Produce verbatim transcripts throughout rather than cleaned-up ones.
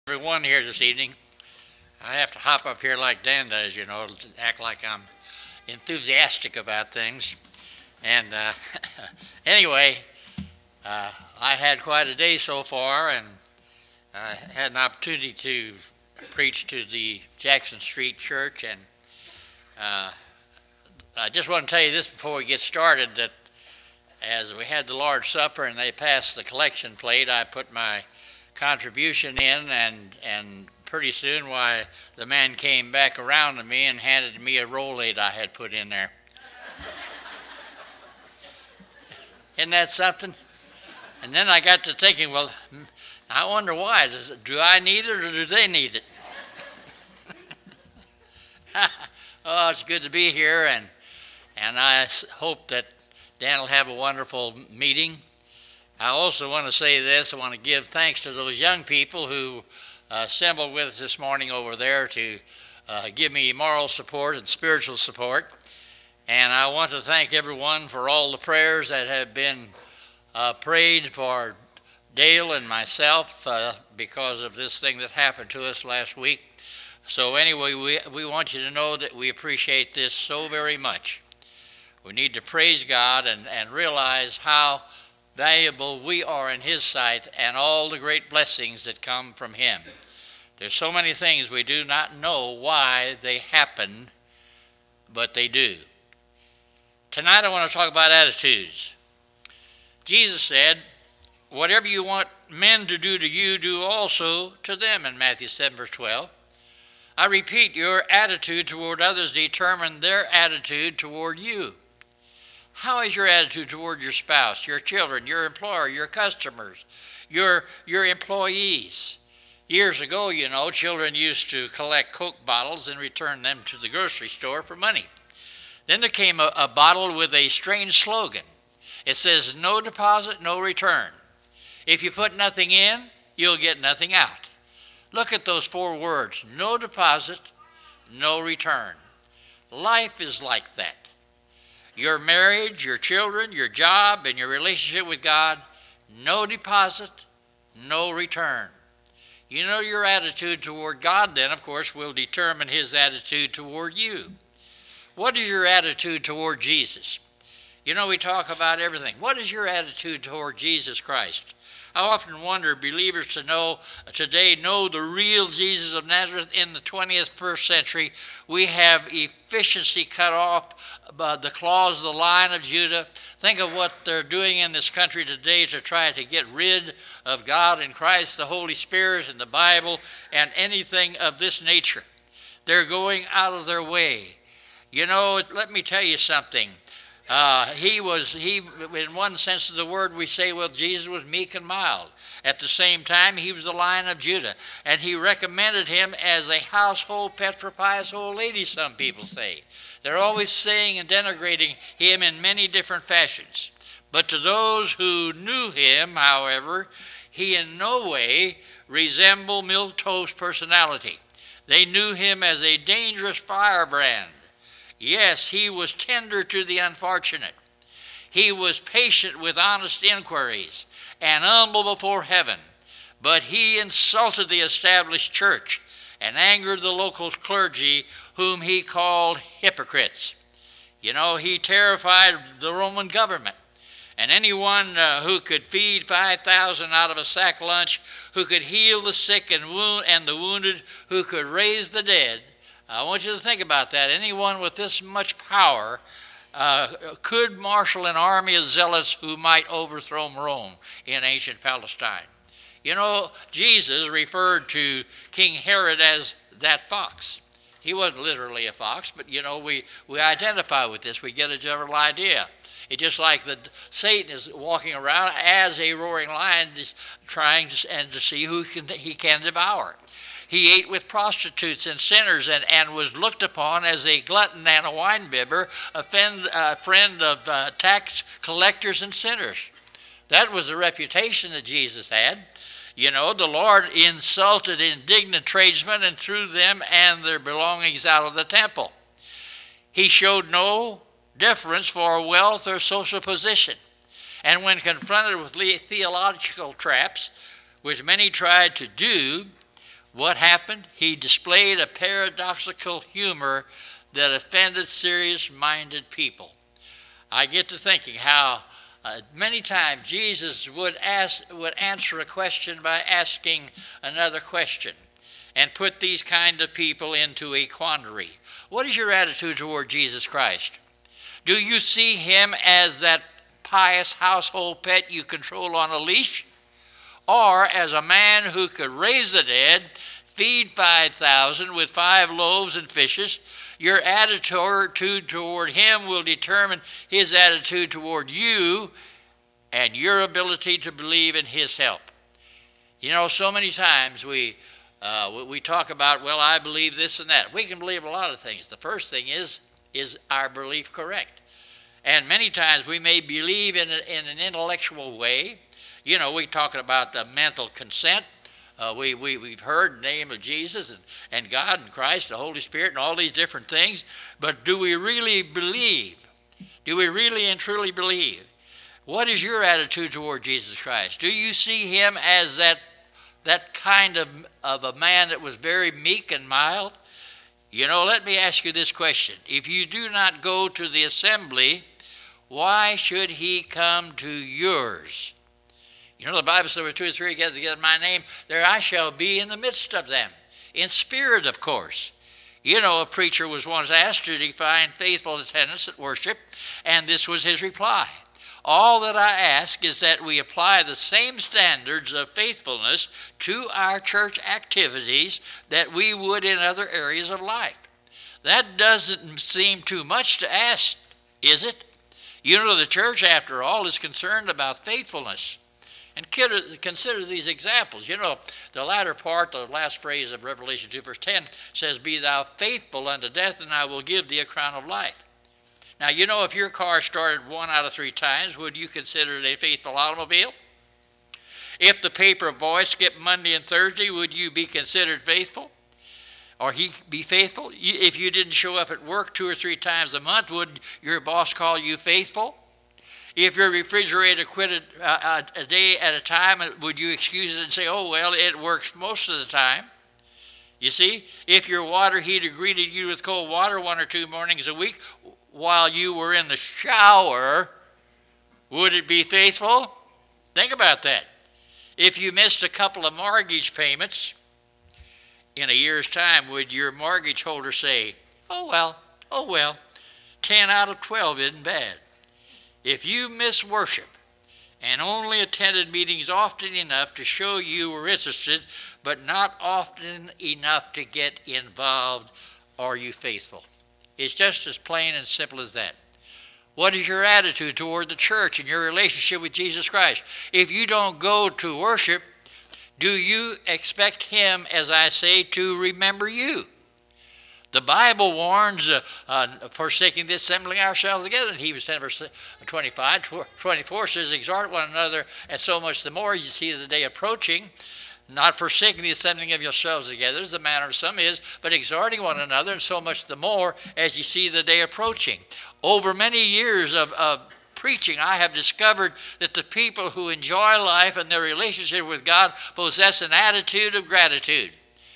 Everyone here this evening. I have to hop up here like Dan does, you know, to act like I'm enthusiastic about things. And uh, anyway, uh, I had quite a day so far, and I had an opportunity to preach to the Jackson Street Church. And uh, I just want to tell you this before we get started, that as we had the Lord's Supper and they passed the collection plate, I put my contribution in, and and pretty soon, why, the man came back around to me and handed me a Rolade I had put in there. Isn't that something? And then I got to thinking, well, I wonder why. Does, do I need it or do they need it? Oh, it's good to be here, and and I hope that Dan will have a wonderful meeting. I also want to say this. I want to give thanks to those young people who uh, assembled with us this morning over there to uh, give me moral support and spiritual support. And I want to thank everyone for all the prayers that have been uh, prayed for Dale and myself uh, because of this thing that happened to us last week. So anyway, we, we want you to know that we appreciate this so very much. We need to praise God and, and realize how valuable we are in His sight and all the great blessings that come from Him. There's so many things we do not know why they happen, but they do. Tonight I want to talk about attitudes. Jesus said, whatever you want men to do to you, do also to them, in Matthew seven, verse twelve. I repeat, your attitude toward others determine their attitude toward you. How is your attitude toward your spouse, your children, your employer, your customers, your, your employees? Years ago, you know, children used to collect Coke bottles and return them to the grocery store for money. Then there came a, a bottle with a strange slogan. It says, no deposit, no return. If you put nothing in, you'll get nothing out. Look at those four words, no deposit, no return. Life is like that. Your marriage, your children, your job, and your relationship with God, no deposit, no return. You know, your attitude toward God then, of course, will determine His attitude toward you. What is your attitude toward Jesus? You know, we talk about everything. What is your attitude toward Jesus Christ? I often wonder, believers to know today know the real Jesus of Nazareth in the twentieth, first century. We have efficiency cut off by the claws of the Lion of Judah. Think of what they're doing in this country today to try to get rid of God and Christ, the Holy Spirit, and the Bible, and anything of this nature. They're going out of their way. You know, let me tell you something. Uh, he was, he, in one sense of the word, we say, well, Jesus was meek and mild. At the same time, he was the Lion of Judah. And he recommended him as a household pet for pious old ladies, some people say. They're always saying and denigrating him in many different fashions. But to those who knew him, however, he in no way resembled milquetoast personality. They knew him as a dangerous firebrand. Yes, he was tender to the unfortunate. He was patient with honest inquiries and humble before heaven. But he insulted the established church and angered the local clergy, whom he called hypocrites. You know, he terrified the Roman government. And anyone uh, who could feed five thousand out of a sack lunch, who could heal the sick and, wound, and the wounded, who could raise the dead, I want you to think about that. Anyone with this much power uh, could marshal an army of zealots who might overthrow Rome in ancient Palestine. You know, Jesus referred to King Herod as that fox. He wasn't literally a fox, but, you know, we, we identify with this. We get a general idea. It's just like the, Satan is walking around as a roaring lion, just trying to, and to see who can, he can devour. He ate with prostitutes and sinners and, and was looked upon as a glutton and a winebibber, a friend, uh, friend of uh, tax collectors and sinners. That was the reputation that Jesus had. You know, the Lord insulted indignant tradesmen and threw them and their belongings out of the temple. He showed no deference for wealth or social position. And when confronted with theological traps, which many tried to do, what happened? He displayed a paradoxical humor that offended serious-minded people. I get to thinking how uh, many times Jesus would ask, would answer a question by asking another question and put these kind of people into a quandary. What is your attitude toward Jesus Christ? Do you see him as that pious household pet you control on a leash? Or as a man who could raise the dead, feed five thousand with five loaves and fishes? Your attitude toward him will determine his attitude toward you and your ability to believe in his help. You know, so many times we uh, we talk about, well, I believe this and that. We can believe a lot of things. The first thing is, is our belief correct? And many times we may believe in, a, in an intellectual way. You know, we're talking about the mental consent. Uh, we, we, we've heard the name of Jesus and, and God and Christ, the Holy Spirit, and all these different things. But do we really believe? Do we really and truly believe? What is your attitude toward Jesus Christ? Do you see him as that, that kind of, of a man that was very meek and mild? You know, let me ask you this question. If you do not go to the assembly, why should he come to yours? You know, the Bible says, where two or three together in my name, there I shall be in the midst of them. In spirit, of course. You know, a preacher was once asked to define faithful attendance at worship, and this was his reply. All that I ask is that we apply the same standards of faithfulness to our church activities that we would in other areas of life. That doesn't seem too much to ask, is it? You know, the church, after all, is concerned about faithfulness. And consider these examples. You know, the latter part, the last phrase of Revelation two, verse ten, says, "Be thou faithful unto death, and I will give thee a crown of life." Now, you know, if your car started one out of three times, would you consider it a faithful automobile? If the paper boy skipped Monday and Thursday, would you be considered faithful? Or he be faithful? If you didn't show up at work two or three times a month, would your boss call you faithful? If your refrigerator quit a, a day at a time, would you excuse it and say, oh, well, it works most of the time? You see, if your water heater greeted you with cold water one or two mornings a week while you were in the shower, would it be faithful? Think about that. If you missed a couple of mortgage payments in a year's time, would your mortgage holder say, oh, well, oh, well, ten out of twelve isn't bad? If you miss worship and only attended meetings often enough to show you were interested, but not often enough to get involved, are you faithful? It's just as plain and simple as that. What is your attitude toward the church and your relationship with Jesus Christ? If you don't go to worship, do you expect him, as I say, to remember you? The Bible warns, uh, uh, forsaking the assembling ourselves together. In Hebrews ten, verse twenty-five, twenty-four says, exhort one another, and so much the more as you see the day approaching, not forsaking the assembling of yourselves together, as the manner of some is, but exhorting one another, and so much the more as you see the day approaching. Over many years of, of preaching, I have discovered that the people who enjoy life and their relationship with God possess an attitude of gratitude.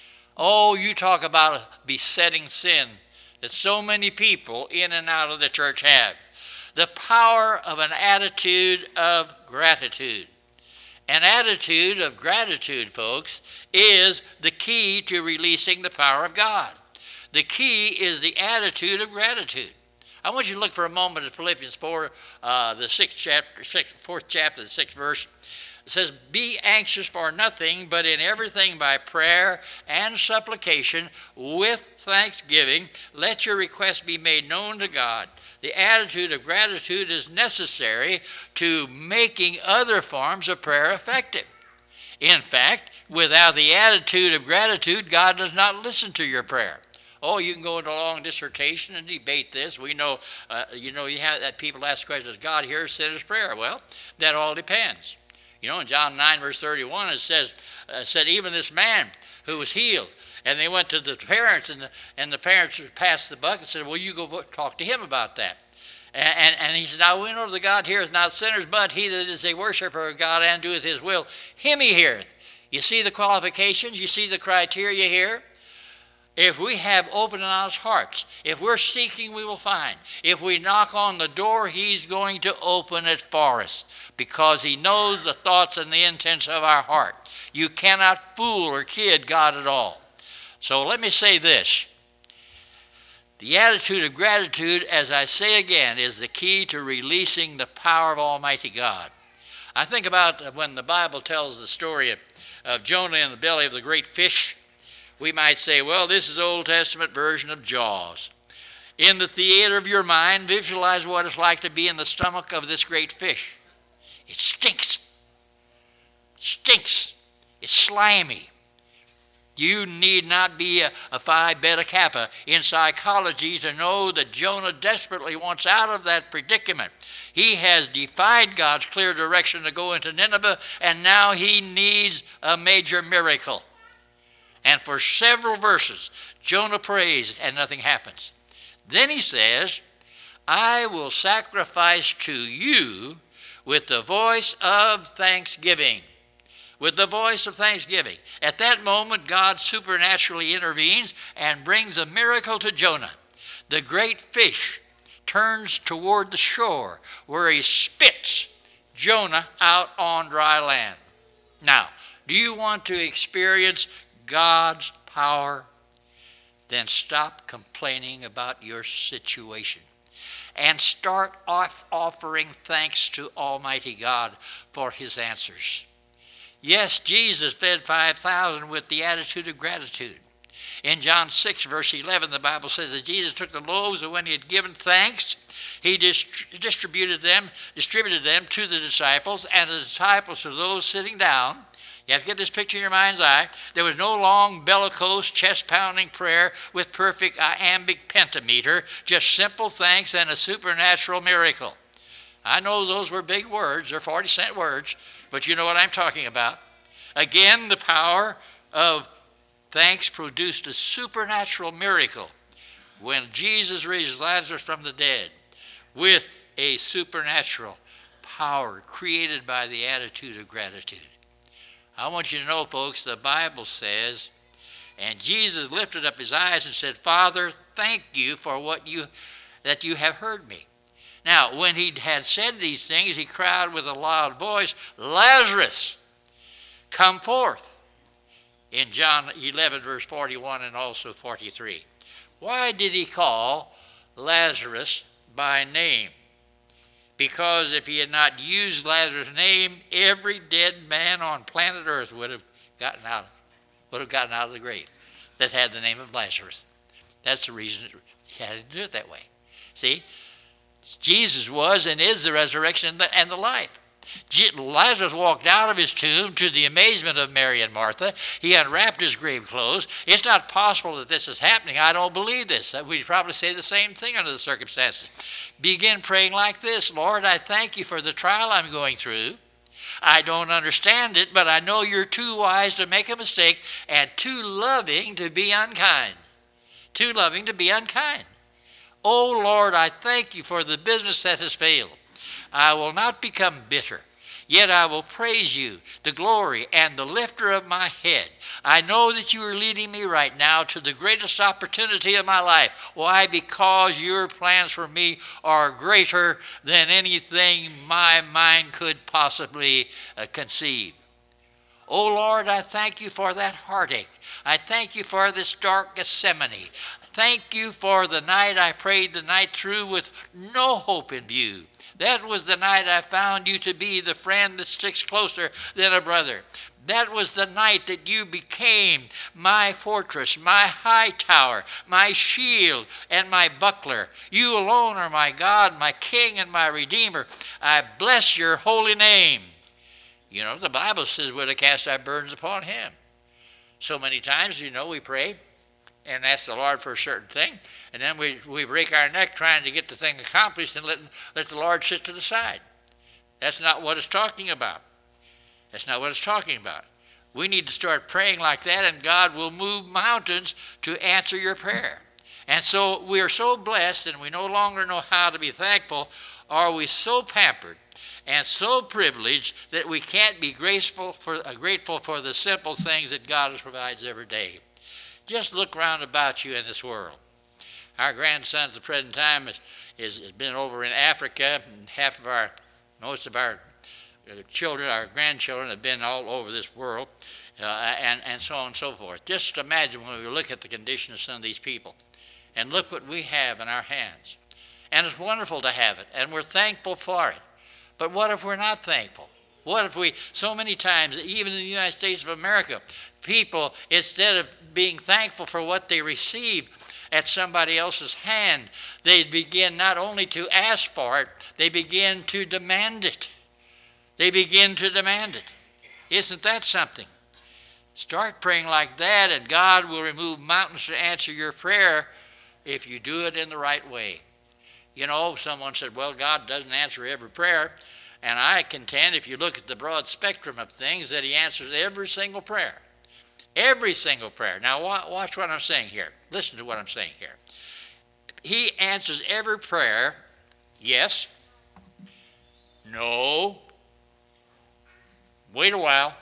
Oh, you talk about a besetting sin that so many people in and out of the church have. The power of an attitude of gratitude. An attitude of gratitude, folks, is the key to releasing the power of God. The key is the attitude of gratitude. I want you to look for a moment at Philippians four, uh, the sixth chapter, sixth, fourth chapter, the sixth verse. It says, be anxious for nothing, but in everything by prayer and supplication with thanksgiving, let your requests be made known to God. The attitude of gratitude is necessary to making other forms of prayer effective. In fact, without the attitude of gratitude, God does not listen to your prayer. Oh, you can go into a long dissertation and debate this. We know, uh, you know, you have that people ask questions, does God hear a sinner's prayer? Well, that all depends. You know, in John nine, verse thirty-one, it says, uh, said, even this man who was healed, and they went to the parents, and the, and the parents passed the buck and said, well, you go talk to him about that. And, and, and he said, now we know that God heareth not sinners, but he that is a worshiper of God and doeth his will, him he heareth. You see the qualifications? You see the criteria here? If we have open and honest hearts, if we're seeking, we will find. If we knock on the door, he's going to open it for us because he knows the thoughts and the intents of our heart. You cannot fool or kid God at all. So let me say this. The attitude of gratitude, as I say again, is the key to releasing the power of Almighty God. I think about when the Bible tells the story of, of Jonah in the belly of the great fish. We might say, well, this is Old Testament version of Jaws. In the theater of your mind, visualize what it's like to be in the stomach of this great fish. It stinks. It stinks. It's slimy. You need not be a, a Phi Beta Kappa in psychology to know that Jonah desperately wants out of that predicament. He has defied God's clear direction to go into Nineveh, and now he needs a major miracle. And for several verses, Jonah prays and nothing happens. Then he says, I will sacrifice to you with the voice of thanksgiving. With the voice of thanksgiving. At that moment, God supernaturally intervenes and brings a miracle to Jonah. The great fish turns toward the shore where he spits Jonah out on dry land. Now, do you want to experience God's power? Then stop complaining about your situation and start off offering thanks to Almighty God for his answers. Yes, Jesus fed five thousand with the attitude of gratitude. In John six, verse eleven, the Bible says that Jesus took the loaves, and when he had given thanks, he dist- distributed them, distributed them to the disciples, and the disciples to those sitting down. You have to get this picture in your mind's eye. There was no long, bellicose, chest-pounding prayer with perfect iambic pentameter, just simple thanks and a supernatural miracle. I know those were big words. They're forty-cent words, but you know what I'm talking about. Again, the power of thanks produced a supernatural miracle when Jesus raised Lazarus from the dead with a supernatural power created by the attitude of gratitude. I want you to know, folks, the Bible says, and Jesus lifted up his eyes and said, Father, thank you for what you that you have heard me. Now, when he had said these things, he cried with a loud voice, Lazarus, come forth. In John eleven, verse forty-one and also forty-three. Why did he call Lazarus by name? Because if he had not used Lazarus' name, every dead man on planet Earth would have gotten out, would have gotten out of the grave that had the name of Lazarus. That's the reason he had to do it that way. See? Jesus was and is the resurrection and the, and the life. Lazarus walked out of his tomb to the amazement of Mary and Martha. He unwrapped his grave clothes. It's not possible that this is happening. I don't believe this. We'd probably say the same thing under the circumstances. Begin praying like this. Lord, I thank you for the trial I'm going through. I don't understand it, but I know you're too wise to make a mistake and too loving to be unkind. Too loving to be unkind. Oh, Lord, I thank you for the business that has failed. I will not become bitter, yet I will praise you, the glory and the lifter of my head. I know that you are leading me right now to the greatest opportunity of my life. Why? Because your plans for me are greater than anything my mind could possibly uh, conceive. Oh, Lord, I thank you for that heartache. I thank you for this dark Gethsemane. Thank you for the night I prayed the night through with no hope in view. That was the night I found you to be the friend that sticks closer than a brother. That was the night that you became my fortress, my high tower, my shield, and my buckler. You alone are my God, my King, and my Redeemer. I bless your holy name. You know, the Bible says we're to cast our burdens upon him. So many times, you know, we pray and ask the Lord for a certain thing, and then we, we break our neck trying to get the thing accomplished and let, let the Lord sit to the side. That's not what it's talking about. That's not what it's talking about. We need to start praying like that, and God will move mountains to answer your prayer. And so we are so blessed, and we no longer know how to be thankful. Are we so pampered and so privileged that we can't be graceful for, uh, grateful for the simple things that God provides every day. Just look round about you in this world. Our grandson at the present time is, is, has been over in Africa, and half of our, most of our uh, children, our grandchildren have been all over this world, uh, and, and so on and so forth. Just imagine when we look at the condition of some of these people, and look what we have in our hands. And it's wonderful to have it, and we're thankful for it. But what if we're not thankful? What if we, so many times, even in the United States of America, people, instead of being thankful for what they receive at somebody else's hand, they begin not only to ask for it, they begin to demand it. They begin to demand it. Isn't that something? Start praying like that, and God will remove mountains to answer your prayer if you do it in the right way. You know, someone said, well, God doesn't answer every prayer. And I contend, if you look at the broad spectrum of things, that he answers every single prayer. Every single prayer. Now, watch what I'm saying here. Listen to what I'm saying here. He answers every prayer, yes, no, wait a while.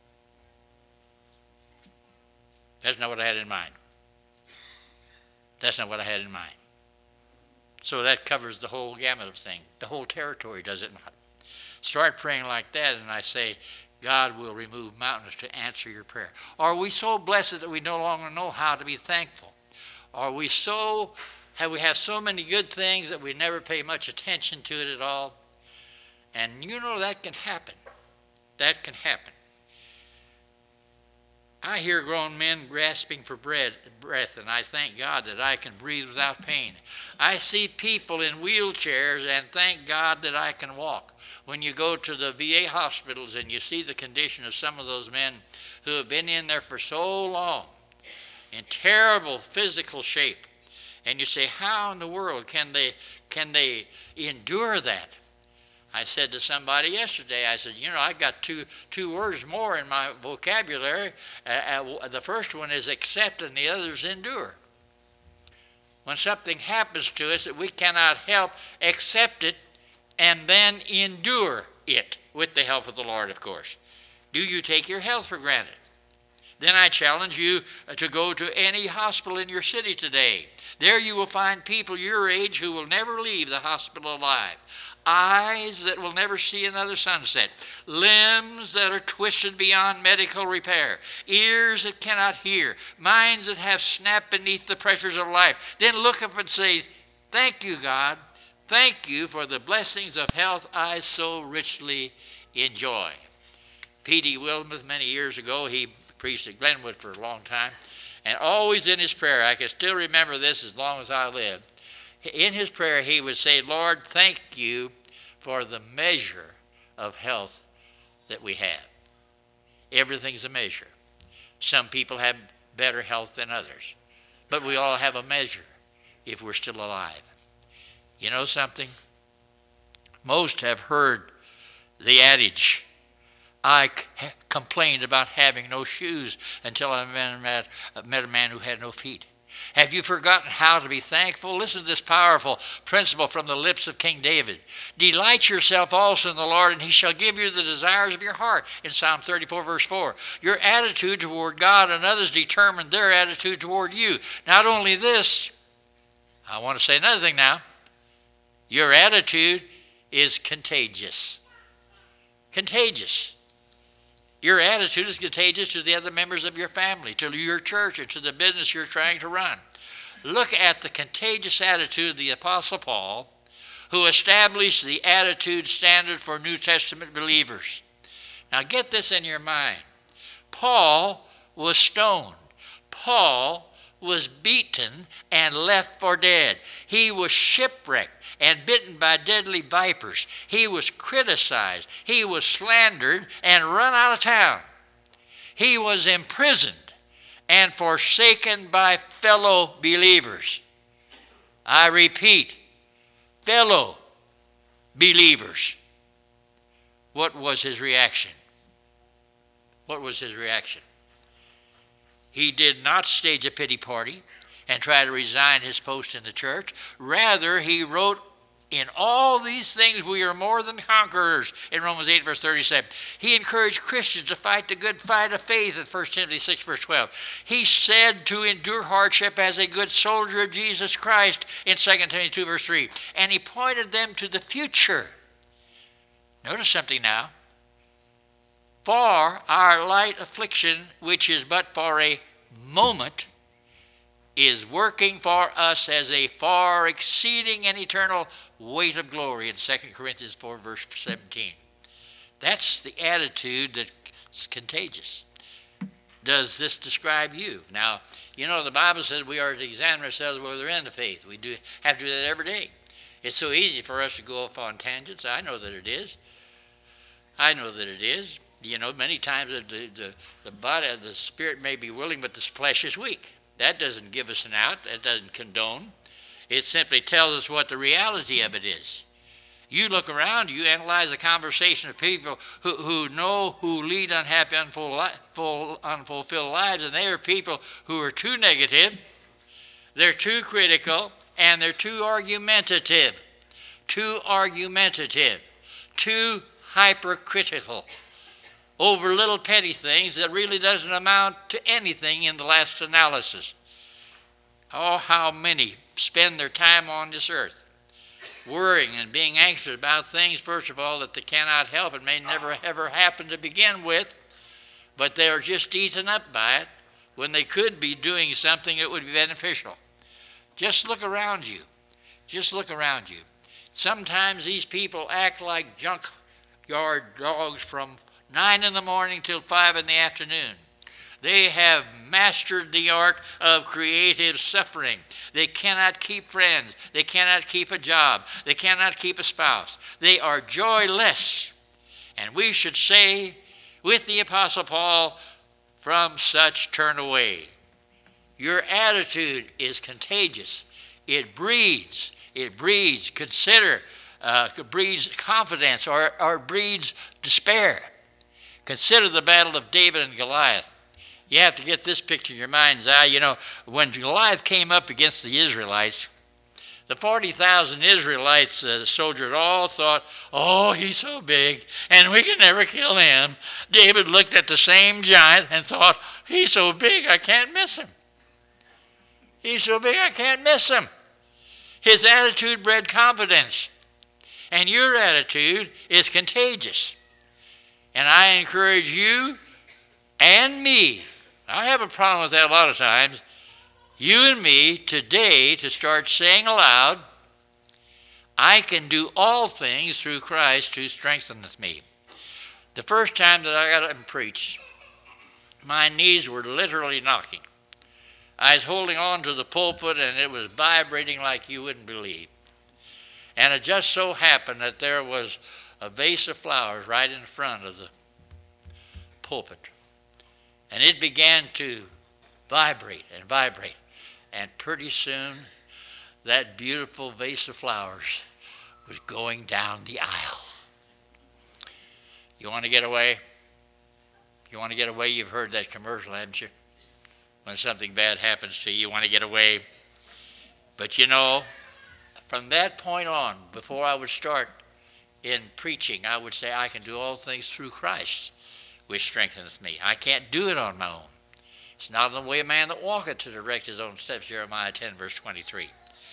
That's not what I had in mind. That's not what I had in mind. So that covers the whole gamut of things. The whole territory, does it not? Start praying like that, and I say, God will remove mountains to answer your prayer. Are we so blessed that we no longer know how to be thankful? Are we so, have we have so many good things that we never pay much attention to it at all? And you know that can happen. That can happen. I hear grown men grasping for bread, breath, and I thank God that I can breathe without pain. I see people in wheelchairs, and thank God that I can walk. When you go to the V A hospitals and you see the condition of some of those men who have been in there for so long, in terrible physical shape, and you say, how in the world can they, can they endure that? I said to somebody yesterday, I said, you know, I got two two words more in my vocabulary. Uh, uh, the first one is accept, and the other is endure. When something happens to us that we cannot help, accept it, and then endure it with the help of the Lord, of course. Do you take your health for granted? Then I challenge you to go to any hospital in your city today. There you will find people your age who will never leave the hospital alive. Eyes that will never see another sunset. Limbs that are twisted beyond medical repair. Ears that cannot hear. Minds that have snapped beneath the pressures of life. Then look up and say, thank you, God. Thank you for the blessings of health I so richly enjoy. P D Wilmoth, many years ago, he preached at Glenwood for a long time. And always in his prayer, I can still remember this as long as I live. In his prayer, he would say, Lord, thank you for the measure of health that we have. Everything's a measure. Some people have better health than others. But we all have a measure if we're still alive. You know something? Most have heard the adage, I c- complained about having no shoes until I met, met a man who had no feet. Have you forgotten how to be thankful? Listen to this powerful principle from the lips of King David. Delight yourself also in the Lord, and he shall give you the desires of your heart, in Psalm thirty-four, verse four. Your attitude toward God and others determine their attitude toward you. Not only this, I want to say another thing now. Your attitude is contagious. Contagious. Your attitude is contagious to the other members of your family, to your church, and to the business you're trying to run. Look at the contagious attitude of the Apostle Paul, who established the attitude standard for New Testament believers. Now get this in your mind. Paul was stoned. Paul was beaten and left for dead. He was shipwrecked and bitten by deadly vipers. He was criticized. He was slandered and run out of town. He was imprisoned and forsaken by fellow believers. I repeat, fellow believers. What was his reaction? What was his reaction? He did not stage a pity party and try to resign his post in the church. Rather, he wrote In all these things we are more than conquerors in Romans eight, verse thirty-seven. He encouraged Christians to fight the good fight of faith in First Timothy six, verse twelve. He said to endure hardship as a good soldier of Jesus Christ in Second Timothy two, verse three. And he pointed them to the future. Notice something now. For our light affliction, which is but for a moment, is working for us as a far exceeding and eternal weight of glory in Second Corinthians four, verse seventeen. That's the attitude that's contagious. Does this describe you? Now, you know, the Bible says we are to examine ourselves whether we're in the faith. We do have to do that every day. It's so easy for us to go off on tangents. I know that it is. I know that it is. You know, many times the, the, the body, the spirit may be willing, but the flesh is weak. That doesn't give us an out. That doesn't condone. It simply tells us what the reality of it is. You look around, you analyze the conversation of people who, who know, who lead unhappy, unfulfilled, unfulfilled lives, and they are people who are too negative, they're too critical, and they're too argumentative. Too argumentative. Too hypercritical over little petty things that really doesn't amount to anything in the last analysis. Oh, how many spend their time on this earth worrying and being anxious about things, first of all, that they cannot help and may never ever happen to begin with, but they are just eaten up by it when they could be doing something that would be beneficial. Just look around you. Just look around you. Sometimes these people act like junkyard dogs from nine in the morning till five in the afternoon. They have mastered the art of creative suffering. They cannot keep friends. They cannot keep a job. They cannot keep a spouse. They are joyless. And we should say with the Apostle Paul, from such turn away. Your attitude is contagious. It breeds. It breeds. Consider, uh, breeds confidence or, or breeds despair. Consider the battle of David and Goliath. You have to get this picture in your mind's eye. You know, when Goliath came up against the Israelites, the forty thousand Israelites, uh, the soldiers, all thought, oh, he's so big, and we can never kill him. David looked at the same giant and thought, he's so big, I can't miss him. He's so big, I can't miss him. His attitude bred confidence, and your attitude is contagious. And I encourage you and me, I have a problem with that a lot of times, you and me today to start saying aloud, I can do all things through Christ who strengtheneth me. The first time that I got up and preached, my knees were literally knocking. I was holding on to the pulpit and it was vibrating like you wouldn't believe. And it just so happened that there was a vase of flowers right in front of the pulpit. And it began to vibrate and vibrate. And pretty soon, that beautiful vase of flowers was going down the aisle. You want to get away? You want to get away? You've heard that commercial, haven't you? When something bad happens to you, you want to get away. But you know, from that point on, before I would start in preaching, I would say, I can do all things through Christ, which strengtheneth me. I can't do it on my own. It's not in the way of man that walketh to direct his own steps, Jeremiah ten, verse twenty-three.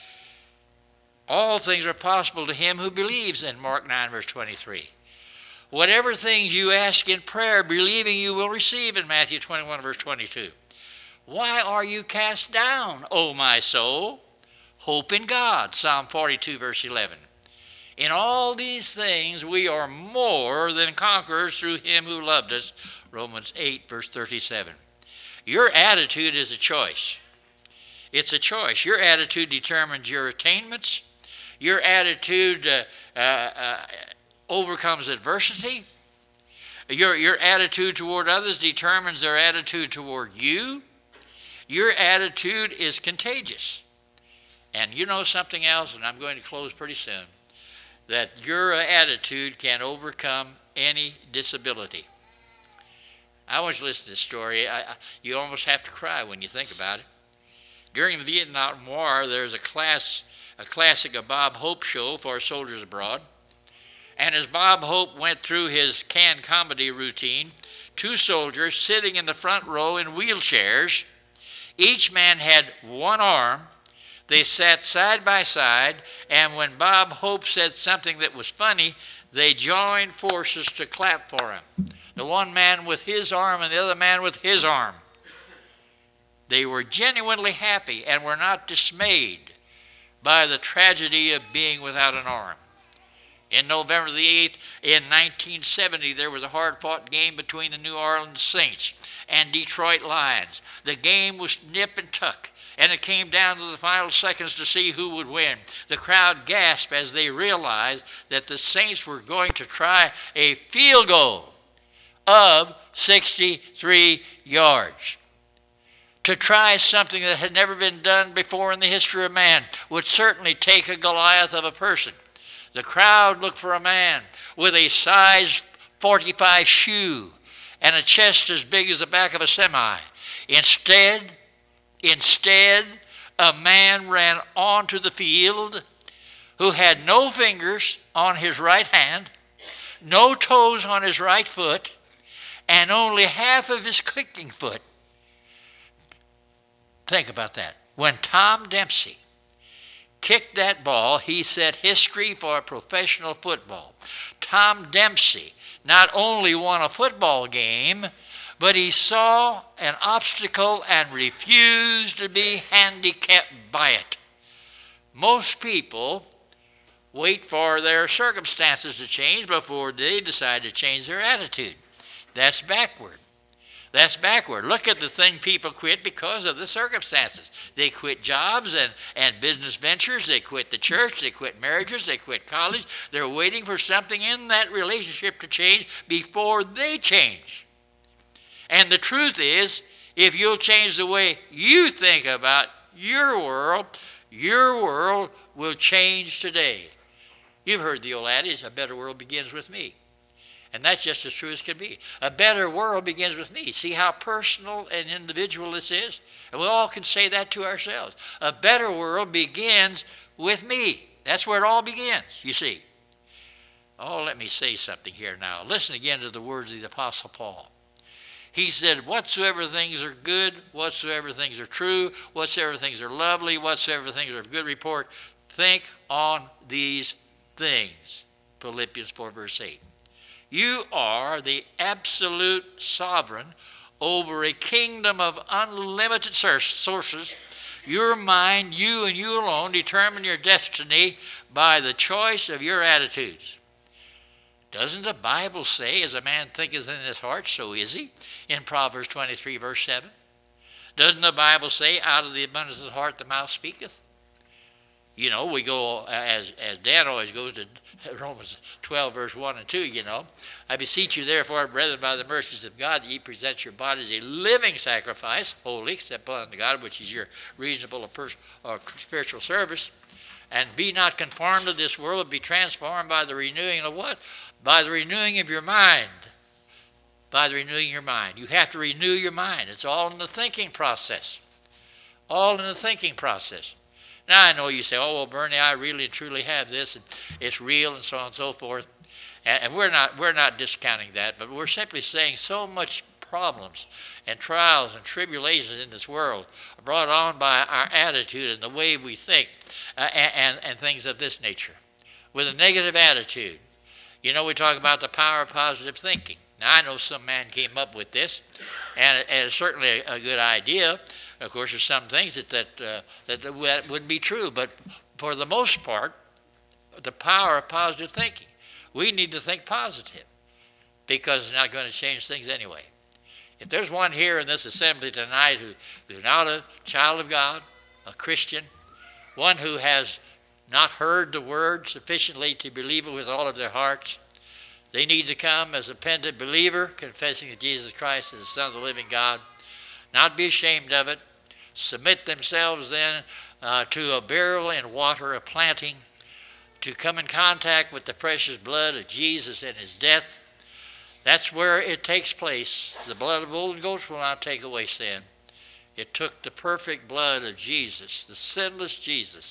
All things are possible to him who believes, in Mark nine, verse twenty-three. Whatever things you ask in prayer, believing you will receive, in Matthew twenty-one, verse twenty-two. Why are you cast down, O my soul? Hope in God, Psalm forty-two, verse eleven. In all these things we are more than conquerors through him who loved us, Romans eight, verse thirty-seven. Your attitude is a choice. It's a choice. Your attitude determines your attainments. Your attitude uh, uh, uh, overcomes adversity. Your, your attitude toward others determines their attitude toward you. Your attitude is contagious. And you know something else, and I'm going to close pretty soon, that your attitude can overcome any disability. I want you to listen to this story. I, I, you almost have to cry when you think about it. During the Vietnam War, there's a class a classic, a Bob Hope show for soldiers abroad. And as Bob Hope went through his canned comedy routine, two soldiers sitting in the front row in wheelchairs, each man had one arm. They sat side by side, and when Bob Hope said something that was funny, they joined forces to clap for him. The one man with his arm and the other man with his arm. They were genuinely happy and were not dismayed by the tragedy of being without an arm. In November the eighth, in nineteen seventy, there was a hard-fought game between the New Orleans Saints and Detroit Lions. The game was nip and tuck, and it came down to the final seconds to see who would win. The crowd gasped as they realized that the Saints were going to try a field goal of sixty-three yards. To try something that had never been done before in the history of man would certainly take a Goliath of a person. The crowd looked for a man with a size forty-five shoe and a chest as big as the back of a semi. Instead, instead, a man ran onto the field who had no fingers on his right hand, no toes on his right foot, and only half of his kicking foot. Think about that. When Tom Dempsey kicked that ball, he set history for professional football. Tom Dempsey not only won a football game, but he saw an obstacle and refused to be handicapped by it. Most people wait for their circumstances to change before they decide to change their attitude. That's backward. That's backward. Look at the thing people quit because of the circumstances. They quit jobs and, and business ventures. They quit the church. They quit marriages. They quit college. They're waiting for something in that relationship to change before they change. And the truth is, if you'll change the way you think about your world, your world will change today. You've heard the old adage, a better world begins with me. And that's just as true as can be. A better world begins with me. See how personal and individual this is? And we all can say that to ourselves. A better world begins with me. That's where it all begins, you see. Oh, let me say something here now. Listen again to the words of the Apostle Paul. He said, whatsoever things are good, whatsoever things are true, whatsoever things are lovely, whatsoever things are of good report, think on these things. Philippians four, verse eight. You are the absolute sovereign over a kingdom of unlimited sources. Your mind, you and you alone, determine your destiny by the choice of your attitudes. Doesn't the Bible say, as a man thinketh in his heart, so is he? In Proverbs twenty-three, verse seven. Doesn't the Bible say, out of the abundance of the heart the mouth speaketh? You know, we go, as, as Dan always goes to Romans twelve, verse one and two, you know. I beseech you, therefore, brethren, by the mercies of God, that ye present your bodies a living sacrifice, holy, acceptable unto God, which is your reasonable or, pers- or spiritual service. And be not conformed to this world, but be transformed by the renewing of what? By the renewing of your mind. By the renewing of your mind. You have to renew your mind. It's all in the thinking process. All in the thinking process. Now, I know you say, oh, well, Bernie, I really and truly have this, and it's real, and so on and so forth. And, and we're not, we're not discounting that, but we're simply saying so much problems and trials and tribulations in this world are brought on by our attitude and the way we think uh, and, and, and things of this nature. With a negative attitude. You know, we talk about the power of positive thinking. Now, I know some man came up with this, and, it, and it's certainly a, a good idea. Of course, there's some things that that, uh, that that wouldn't be true, but for the most part, the power of positive thinking. We need to think positive because it's not going to change things anyway. If there's one here in this assembly tonight who, who's not a child of God, a Christian, one who has not heard the word sufficiently to believe it with all of their hearts, they need to come as a penitent believer, confessing that Jesus Christ is the Son of the living God, not be ashamed of it, submit themselves then uh, to a burial in water, a planting, to come in contact with the precious blood of Jesus and his death. That's where it takes place. The blood of bulls and goats will not take away sin. It took the perfect blood of Jesus, the sinless Jesus,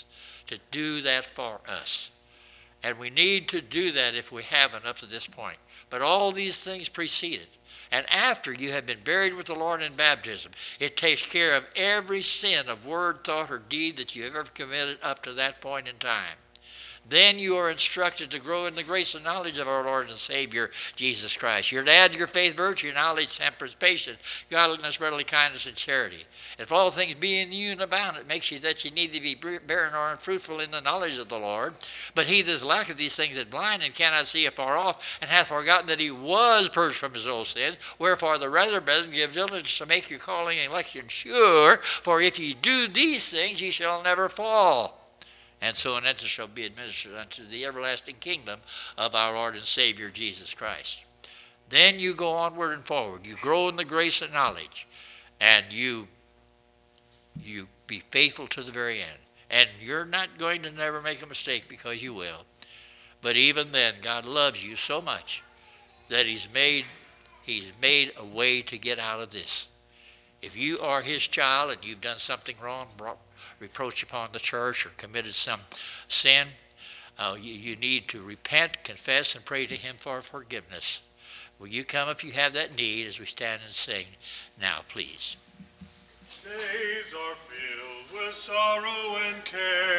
to do that for us. And we need to do that if we haven't up to this point. But all these things precede it. And after you have been buried with the Lord in baptism, it takes care of every sin of word, thought, or deed that you have ever committed up to that point in time. Then you are instructed to grow in the grace and knowledge of our Lord and Savior, Jesus Christ. You're to add to your faith, virtue, knowledge, temperance, patience, godliness, brotherly kindness, and charity. If all things be in you and abound, it makes you that you need to be barren or unfruitful in the knowledge of the Lord. But he that lacketh these things is blind and cannot see afar off, and hath forgotten that he was purged from his old sins. Wherefore the rather, brethren, give diligence to make your calling and election sure. For if ye do these things, ye shall never fall. And so an entrance shall be administered unto the everlasting kingdom of our Lord and Savior Jesus Christ. Then you go onward and forward. You grow in the grace and knowledge. And you, you be faithful to the very end. And you're not going to never make a mistake, because you will. But even then, God loves you so much that he's made, he's made a way to get out of this. If you are his child and you've done something wrong, brought reproach upon the church, or committed some sin, uh, you, you need to repent, confess, and pray to him for forgiveness. Will you come if you have that need as we stand and sing now, please? Days are filled with sorrow and care.